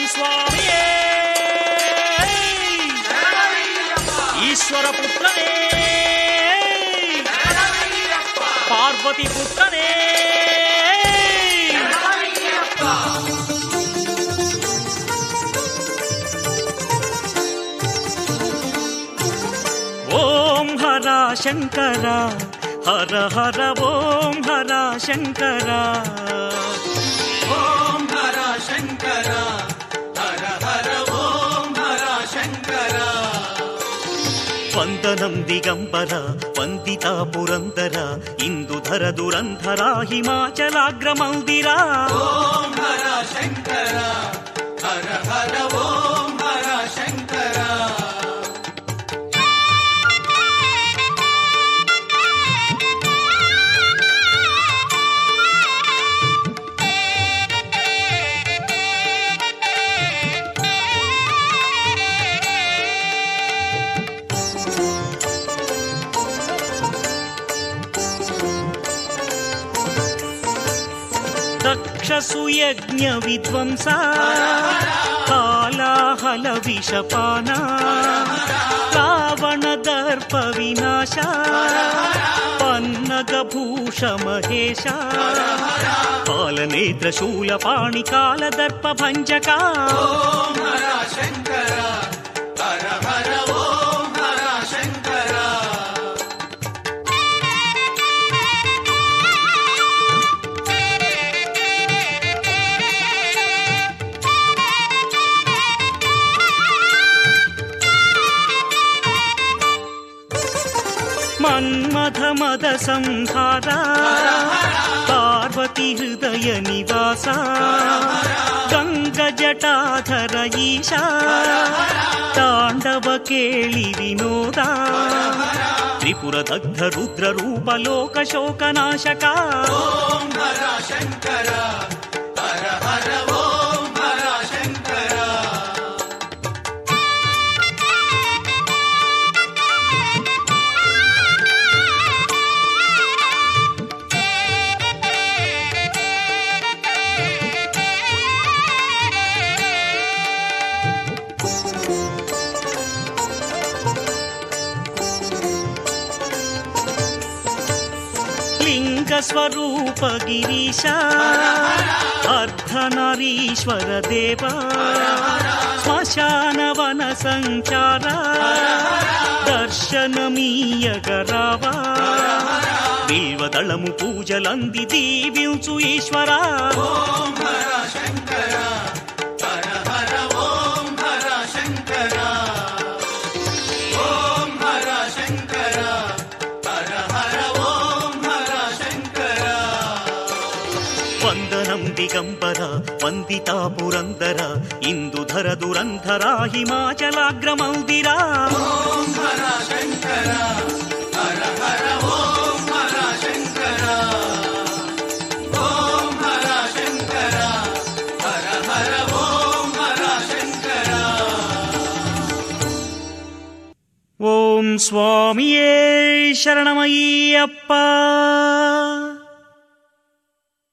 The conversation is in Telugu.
స్వామియే ఈశ్వర పుత్రనే పార్వతి పుత్రనే ఓం హర శంకర హర హర ఓం హర శంకర ఓం హర శంకర హర హర ఓం హర శంకర వందనం దిగంబర వందితా పురందర ఇందుధర దురంధర హిమాచలాగ్రమందిరా ఓం హర శంకర హర హర ఓం హర శంకర దక్షసు యజ్ఞ విధ్వంస కాలాహల విషపాన రావణ దర్ప వినాశ పన్నగ భూష మహేశ పాలనేత్ర శూల పాణి కాల దర్ప భంజక ఓం హర శంకర హర హర ఓం హర శంకర మన్మథ మద సంహార పార్వతి హృదయ నివాస గంగ జటాధర ఈశా తాండవ కేళి వినోద త్రిపుర దగ్ధ రుద్ర రూప లోక శోకనాశక ఓం హర శంకర హర హర ఓం హర శంకర లింగ స్వరూప గిరీశ అర్ధనారీశ్వర దేవ శ్మశాన వన సంచార దర్శనమీయగరావా బిల్వదళము పూజలంది దీవించు ఈశ్వర ఓం హర శంకర హర హర ఓం హర శంకర ఓం హర శంకర హర హర ఓం హర శంకర వందనం దిగంబర వందితా పురందర ఇందుధర దురంధర హిమాచలాగ్రమందిరా ఓం హర శంకర హర హర ఓం హర శంకర ఓం హర శంకర హర హర ఓం హర శంకర ఓం స్వామియే శరణమయ్యప్ప.